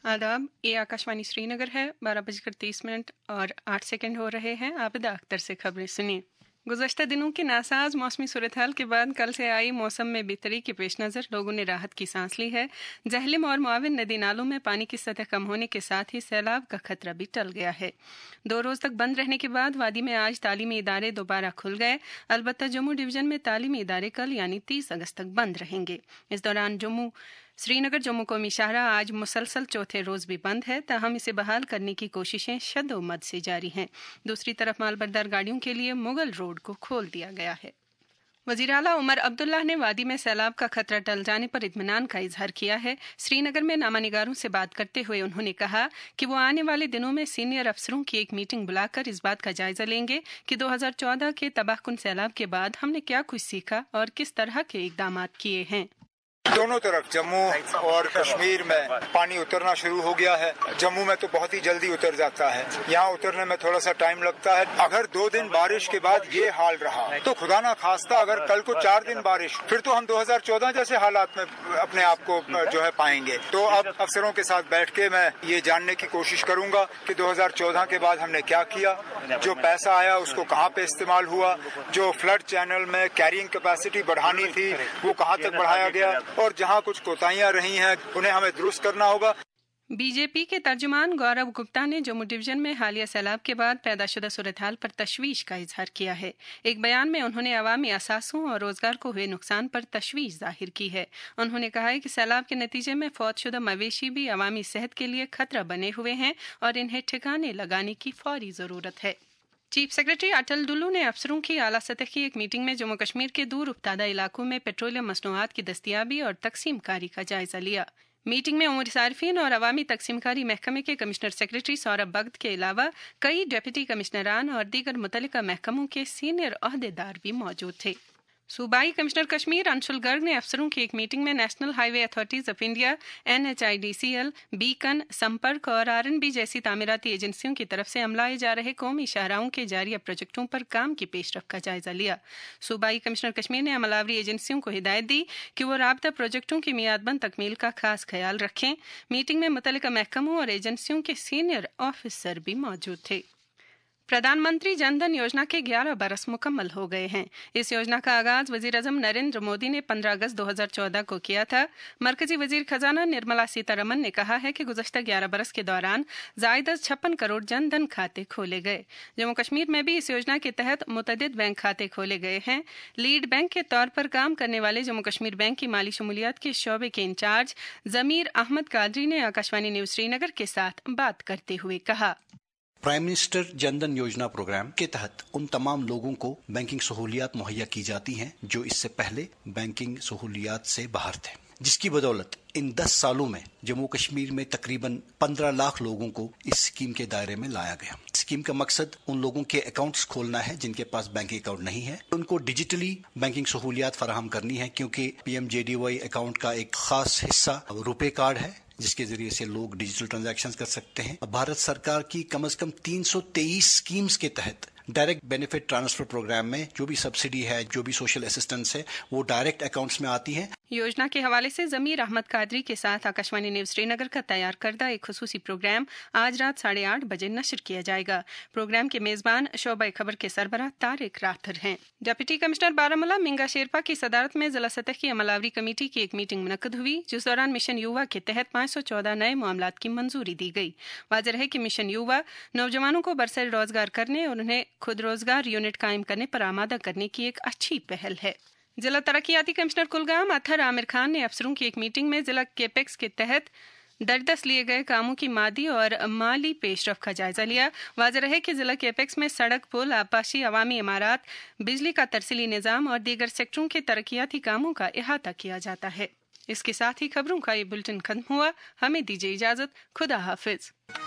आदाब, ये आकाशवाणी श्रीनगर है। 12:30 और 8 हो रहे हैं। आबिदा अख्तर से खबरें सुनिए। गुज़श्ता दिनों के नासाज मौसमी सूरत हाल के बाद कल से आई मौसम में बेहतरी के पेश नज़र लोगों ने राहत की सांस ली है। जहलम और मुआविन नदी नालों में पानी की सतह कम होने के साथ ही सैलाब का खतरा भी टल गया है। 2 रोज़ तक बंद रहने के बाद वादी में आज तालीमी इदारे दोबारा खुल गए। अलबत्ता जम्मू डिवीज़न में तालीमी इदारे कल यानी 30 अगस्त तक बंद रहेंगे। इस दौरान श्रीनगर जम्मू कौमी शाहरा आज मुसलसल चौथे रोज़ भी बंद है, ताहम इसे बहाल करने की कोशिशें शद्दोमद से जारी हैं। दूसरी तरफ मालबरदार गाड़ियों के लिए मुगल रोड को खोल दिया गया है। वज़ीर आला उमर अब्दुल्ला ने वादी में सैलाब का खतरा टल जाने पर इत्मीनान का इजहार किया है। श्रीनगर में नामानिगारों से बात करते हुए उन्होंने कहा कि वो आने वाले दिनों में सीनियर अफसरों की एक मीटिंग बुलाकर इस बात का जायजा लेंगे कि 2014 के तबाहकुन सैलाब के बाद हमने क्या कुछ सीखा और किस तरह के इकदाम किए हैं। दोनों तरफ जम्मू और कश्मीर में पानी उतरना शुरू हो गया है। जम्मू में तो बहुत ही जल्दी उतर जाता है, यहाँ उतरने में थोड़ा सा टाइम लगता है। अगर 2 दिन बारिश के बाद ये हाल रहा तो खुदा ना खास्ता अगर कल को 4 दिन बारिश, फिर तो हम 2014 जैसे हालात में अपने आप को जो है पाएंगे। तो अब अफसरों के साथ बैठ के मैं ये जानने की कोशिश करूंगा कि 2014 के बाद हमने क्या किया, जो पैसा आया उसको कहाँ पे इस्तेमाल हुआ, जो फ्लड चैनल में कैरिंग कैपेसिटी बढ़ानी थी वो कहाँ तक बढ़ाया गया, और जहां कुछ कोताहियां रही हैं उन्हें हमें दुरुस्त करना होगा। बीजेपी के तर्जुमान गौरव गुप्ता ने जम्मू डिवीजन में हालिया सैलाब के बाद पैदाशुदा सूरत हाल पर तशवीश का इजहार किया है। एक बयान में उन्होंने अवामी असासों और रोजगार को हुए नुकसान पर तशवीश जाहिर की है। उन्होंने कहा है कि सैलाब के नतीजे में फौतशुदा मवेशी भी अवामी सेहत के लिए खतरा बने हुए हैं और इन्हें ठिकाने लगाने की फौरी जरूरत है। चीफ सेक्रेटरी अटल डुल्लू ने अफसरों की आला सतह की एक मीटिंग में जम्मू कश्मीर के दूर उपतादा इलाकों में पेट्रोलियम मसनूआत की दस्तियाबी और तकसीमकारी का जायजा लिया। मीटिंग में उमर सार्फिन और अवामी तकसीमकारी महकमे के कमिश्नर सेक्रेटरी सौरभ भगत के अलावा कई डिप्टी कमिश्नरान और दीगर मुतल्लिका महकमों के सीनियर ओहदेदार भी मौजूद थे। सूबाई कमिश्नर कश्मीर अंशुल गर्ग ने अफसरों की एक मीटिंग में national highway authorities of India NHIDCL, Beacon, Sampark और R&B जैसी तामीराती एजेंसियों की तरफ से अमलाए जा रहे कौमी शाहराहों के जारिया प्रोजेक्टों पर काम की पेशरफ का जायजा लिया। सूबाई कमिश्नर कश्मीर ने अमलावरी एजेंसियों को हिदायत दी कि वो राबता प्रोजेक्टों की मियादबंद तकमील का खास ख्याल रखें। मीटिंग में मुतल्लिका महकमों और एजेंसियों के सीनियर ऑफिसर भी मौजूद थे। प्रधानमंत्री जनधन योजना के 11 बरस मुकम्मल हो गए हैं। इस योजना का आगाज वजीर आजम नरेंद्र मोदी ने 15 अगस्त 2014 को किया था। मरकजी वजीर खजाना निर्मला सीतारमन ने कहा है कि गुज़श्ता 11 बरस के दौरान ज़ायद 56 करोड़ जनधन खाते खोले गए। जम्मू कश्मीर में भी इस योजना के तहत मुतअद्दिद बैंक खाते खोले गए हैं। लीड बैंक के तौर पर काम करने वाले जम्मू कश्मीर बैंक की माली शमूलियत के शोबे के इंचार्ज ज़मीर अहमद कादरी ने आकाशवाणी न्यूज़ श्रीनगर के साथ बात करते हुए कहा, प्राइम मिनिस्टर जनधन योजना प्रोग्राम के तहत उन तमाम लोगों को बैंकिंग सहूलियात मुहैया की जाती हैं जो इससे पहले बैंकिंग सहूलियात से बाहर थे, जिसकी बदौलत इन 10 सालों में जम्मू कश्मीर में तकरीबन 15 लाख लोगों को इस स्कीम के दायरे में लाया गया। स्कीम का मकसद उन लोगों के अकाउंट्स खोलना है जिनके पास बैंकिंग अकाउंट नहीं है, उनको डिजिटली बैंकिंग सहूलियात फराहम करनी है, क्योंकि PMJDY अकाउंट का एक खास हिस्सा रुपे कार्ड है जिसके जरिए से लोग डिजिटल ट्रांजैक्शंस कर सकते हैं। भारत सरकार की कम से कम 323 स्कीम्स के तहत डायरेक्ट बेनिफिट ट्रांसफर प्रोग्राम में जो भी सब्सिडी है, जो भी सोशल असिस्टेंस है, वो डायरेक्ट अकाउंट्स में आती है। योजना के हवाले से ज़मीर अहमद कादरी के साथ आकाशवाणी न्यूज़ श्रीनगर का तैयार करदा एक खुसूसी प्रोग्राम आज रात 8:30 बजे नशर किया जाएगा। प्रोग्राम के मेज़बान शोबा खबर के सरबराह तारिक राथर हैं। डिप्टी कमिश्नर बारामूला मिंगा शेरपा की सदारत में जिला सतह की अमलावरी कमेटी की एक मीटिंग मुनक्कद हुई, जिस दौरान मिशन युवा के तहत 514 नए मामलात की मंजूरी दी गई। वाज़ेह है कि मिशन युवा नौजवानों को बरसर रोजगार करने और उन्हें खुद रोजगार यूनिट कायम करने पर आमादा करने की एक अच्छी पहल है। जिला तरक्याती कमिश्नर कुलगाम अथर आमिर खान ने अफसरों की एक मीटिंग में जिला केपेक्स के तहत दरदस लिए गए कामों की मादी और माली पेशरफ का जायजा लिया। वाज़ेह है कि जिला केपेक्स में सड़क, पुल, आबाशी, अवामी इमारात, बिजली का तरसीली निज़ाम और दीगर सेक्टरों के तरक्याती कामों का इहाता किया जाता है। इसके साथ ही खबरों का ये बुलेटिन खत्म हुआ। हमें दीजिए इजाजत। खुदा हाफिज।